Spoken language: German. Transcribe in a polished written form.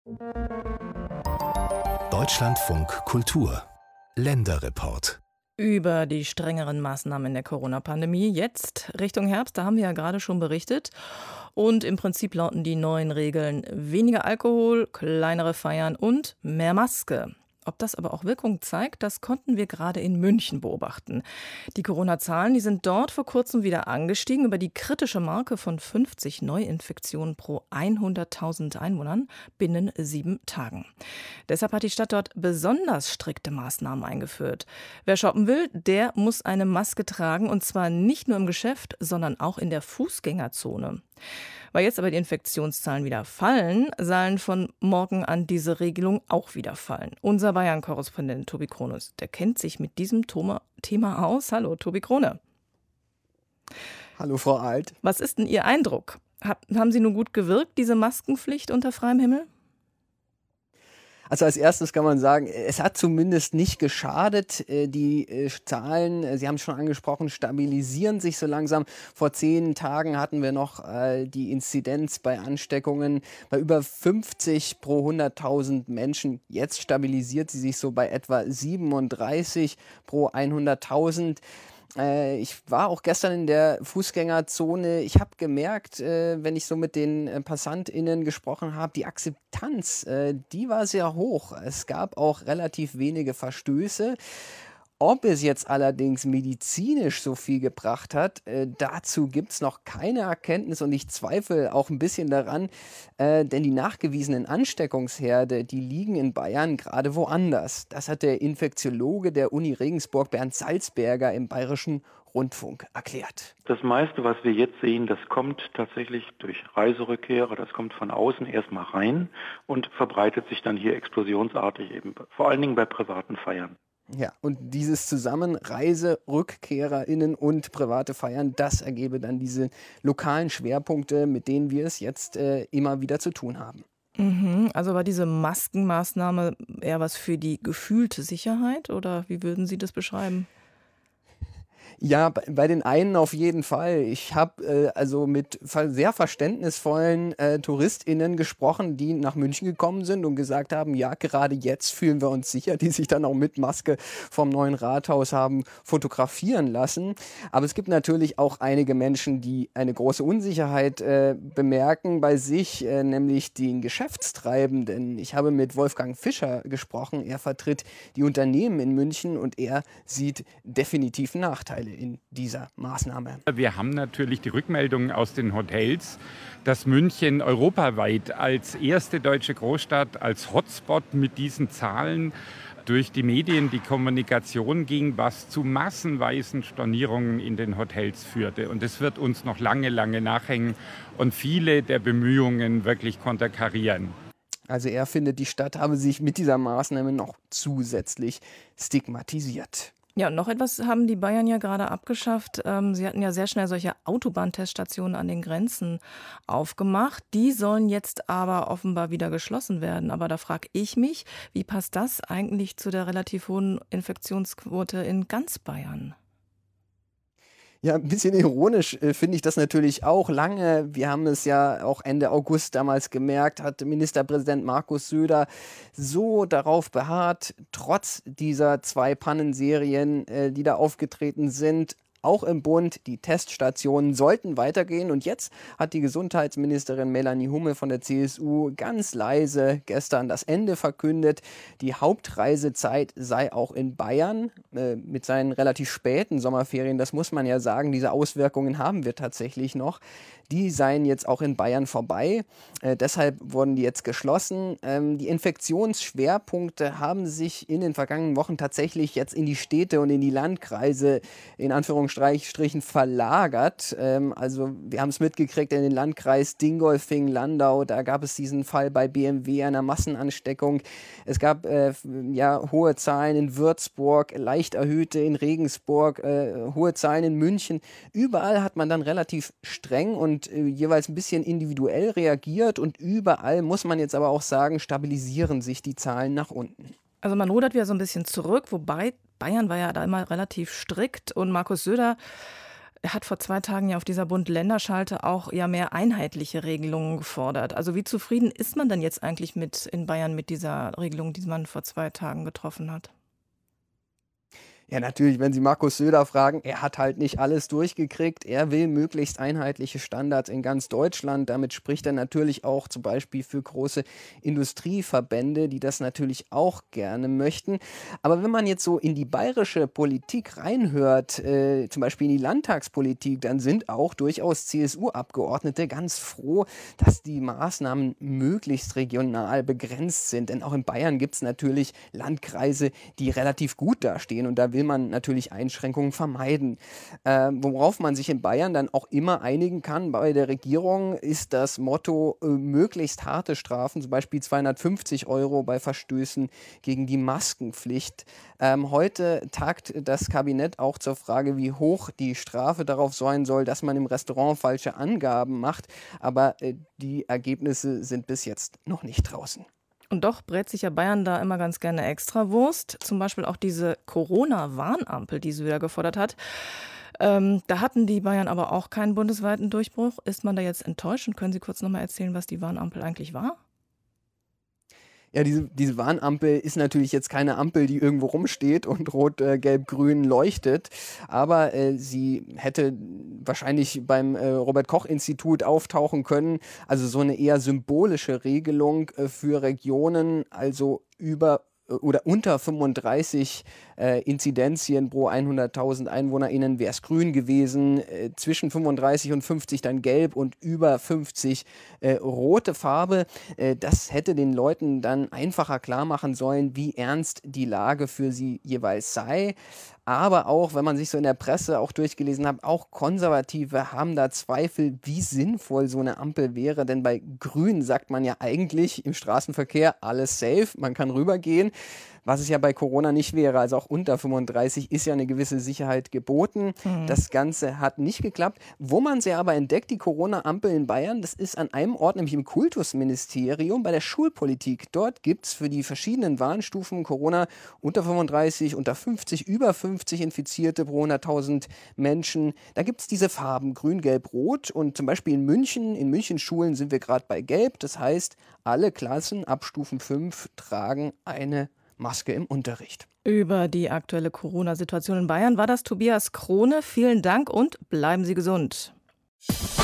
Deutschlandfunk Kultur Länderreport. Über die strengeren Maßnahmen in der Corona-Pandemie. Jetzt Richtung Herbst, da haben wir ja gerade schon berichtet. Und im Prinzip lauten die neuen Regeln: weniger Alkohol, kleinere Feiern und mehr Maske. Ob das aber auch Wirkung zeigt, das konnten wir gerade in München beobachten. Die Corona-Zahlen, die sind dort vor kurzem wieder angestiegen über die kritische Marke von 50 Neuinfektionen pro 100.000 Einwohnern binnen 7 Tagen. Deshalb hat die Stadt dort besonders strikte Maßnahmen eingeführt. Wer shoppen will, der muss eine Maske tragen, und zwar nicht nur im Geschäft, sondern auch in der Fußgängerzone. Weil jetzt aber die Infektionszahlen wieder fallen, sollen von morgen an diese Regelung auch wieder fallen. Unser Bayern-Korrespondent Tobi Krone, der kennt sich mit diesem Thema aus. Hallo, Tobi Krone. Hallo, Frau Alt. Was ist denn Ihr Eindruck? Haben Sie nun gut gewirkt, diese Maskenpflicht unter freiem Himmel? Also als erstes kann man sagen, es hat zumindest nicht geschadet. Die Zahlen, Sie haben es schon angesprochen, stabilisieren sich so langsam. Vor 10 Tagen hatten wir noch die Inzidenz bei Ansteckungen bei über 50 pro 100.000 Menschen. Jetzt stabilisiert sie sich so bei etwa 37 pro 100.000. Ich war auch gestern in der Fußgängerzone. Ich habe gemerkt, wenn ich so mit den PassantInnen gesprochen habe, die Akzeptanz, die war sehr hoch. Es gab auch relativ wenige Verstöße. Ob es jetzt allerdings medizinisch so viel gebracht hat, dazu gibt es noch keine Erkenntnis, und ich zweifle auch ein bisschen daran, denn die nachgewiesenen Ansteckungsherde, die liegen in Bayern gerade woanders. Das hat der Infektiologe der Uni Regensburg, Bernd Salzberger, im Bayerischen Rundfunk erklärt. Das meiste, was wir jetzt sehen, das kommt tatsächlich durch Reiserückkehrer, das kommt von außen erstmal rein und verbreitet sich dann hier explosionsartig, eben vor allen Dingen bei privaten Feiern. Ja, und dieses Zusammen ReiserückkehrerInnen und private Feiern, das ergebe dann diese lokalen Schwerpunkte, mit denen wir es jetzt immer wieder zu tun haben. Also war diese Maskenmaßnahme eher was für die gefühlte Sicherheit, oder wie würden Sie das beschreiben? Ja, bei den einen auf jeden Fall. Ich habe also mit sehr verständnisvollen TouristInnen gesprochen, die nach München gekommen sind und gesagt haben, ja, gerade jetzt fühlen wir uns sicher, die sich dann auch mit Maske vom neuen Rathaus haben fotografieren lassen. Aber es gibt natürlich auch einige Menschen, die eine große Unsicherheit bemerken bei sich, nämlich den Geschäftstreibenden. Ich habe mit Wolfgang Fischer gesprochen. Er vertritt die Unternehmen in München und er sieht definitiv Nachteile in dieser Maßnahme. Wir haben natürlich die Rückmeldungen aus den Hotels, dass München europaweit als erste deutsche Großstadt, als Hotspot mit diesen Zahlen durch die Medien die Kommunikation ging, was zu massenweisen Stornierungen in den Hotels führte. Und es wird uns noch lange, lange nachhängen und viele der Bemühungen wirklich konterkarieren. Also er findet, die Stadt habe sich mit dieser Maßnahme noch zusätzlich stigmatisiert. Ja, und noch etwas haben die Bayern ja gerade abgeschafft. Sie hatten ja sehr schnell solche Autobahnteststationen an den Grenzen aufgemacht. Die sollen jetzt aber offenbar wieder geschlossen werden. Aber da frage ich mich, wie passt das eigentlich zu der relativ hohen Infektionsquote in ganz Bayern? Ja, ein bisschen ironisch finde ich das natürlich auch. Lange, wir haben es ja auch Ende August damals gemerkt, hat Ministerpräsident Markus Söder so darauf beharrt, trotz dieser 2 Pannenserien, die da aufgetreten sind, auch im Bund, die Teststationen sollten weitergehen. Und jetzt hat die Gesundheitsministerin Melanie Hummel von der CSU ganz leise gestern das Ende verkündet. Die Hauptreisezeit sei auch in Bayern mit seinen relativ späten Sommerferien, das muss man ja sagen, diese Auswirkungen haben wir tatsächlich noch. Die seien jetzt auch in Bayern vorbei. Deshalb wurden die jetzt geschlossen. Die Infektionsschwerpunkte haben sich in den vergangenen Wochen tatsächlich jetzt in die Städte und in die Landkreise in Anführungsstrichen verlagert. Also wir haben es mitgekriegt in den Landkreis Dingolfing-Landau. Da gab es diesen Fall bei BMW einer Massenansteckung. Es gab hohe Zahlen in Würzburg, leicht erhöhte in Regensburg, hohe Zahlen in München. Überall hat man dann relativ streng und jeweils ein bisschen individuell reagiert, und überall, muss man jetzt aber auch sagen, stabilisieren sich die Zahlen nach unten. Also man rudert wieder so ein bisschen zurück, wobei Bayern war ja da immer relativ strikt, und Markus Söder Er hat vor 2 Tagen ja auf dieser Bund-Länder-Schalte auch ja mehr einheitliche Regelungen gefordert. Also wie zufrieden ist man denn jetzt eigentlich in Bayern mit dieser Regelung, die man vor 2 Tagen getroffen hat? Ja, natürlich, wenn Sie Markus Söder fragen, er hat halt nicht alles durchgekriegt. Er will möglichst einheitliche Standards in ganz Deutschland. Damit spricht er natürlich auch zum Beispiel für große Industrieverbände, die das natürlich auch gerne möchten. Aber wenn man jetzt so in die bayerische Politik reinhört, zum Beispiel in die Landtagspolitik, dann sind auch durchaus CSU-Abgeordnete ganz froh, dass die Maßnahmen möglichst regional begrenzt sind. Denn auch in Bayern gibt es natürlich Landkreise, die relativ gut dastehen. Und da will man natürlich Einschränkungen vermeiden. Worauf man sich in Bayern dann auch immer einigen kann bei der Regierung, ist das Motto möglichst harte Strafen, zum Beispiel 250 € bei Verstößen gegen die Maskenpflicht. Heute tagt das Kabinett auch zur Frage, wie hoch die Strafe darauf sein soll, dass man im Restaurant falsche Angaben macht. Aber die Ergebnisse sind bis jetzt noch nicht draußen. Und doch brät sich ja Bayern da immer ganz gerne Extrawurst. Zum Beispiel auch diese Corona-Warnampel, die Söder gefordert hat. Da hatten die Bayern aber auch keinen bundesweiten Durchbruch. Ist man da jetzt enttäuscht? Und können Sie kurz nochmal erzählen, was die Warnampel eigentlich war? Ja, diese Warnampel ist natürlich jetzt keine Ampel, die irgendwo rumsteht und rot, gelb, grün leuchtet. Aber sie hätte wahrscheinlich beim Robert-Koch-Institut auftauchen können. Also so eine eher symbolische Regelung für Regionen, also über oder unter 35 Inzidenzien pro 100.000 EinwohnerInnen wäre es grün gewesen, zwischen 35 und 50 dann gelb und über 50 rote Farbe. Das hätte den Leuten dann einfacher klar machen sollen, wie ernst die Lage für sie jeweils sei. Aber auch, wenn man sich so in der Presse auch durchgelesen hat, auch Konservative haben da Zweifel, wie sinnvoll so eine Ampel wäre. Denn bei Grün sagt man ja eigentlich im Straßenverkehr alles safe, man kann rübergehen. Was es ja bei Corona nicht wäre, also auch unter 35 ist ja eine gewisse Sicherheit geboten. Das Ganze hat nicht geklappt. Wo man sie aber entdeckt, die Corona-Ampel in Bayern, das ist an einem Ort, nämlich im Kultusministerium, bei der Schulpolitik. Dort gibt es für die verschiedenen Warnstufen Corona unter 35, unter 50, über 50 Infizierte pro 100.000 Menschen. Da gibt es diese Farben grün, gelb, rot. Und zum Beispiel in München Schulen sind wir gerade bei gelb. Das heißt, alle Klassen ab Stufen 5 tragen eine Maske im Unterricht. Über die aktuelle Corona-Situation in Bayern war das Tobias Krone. Vielen Dank und bleiben Sie gesund.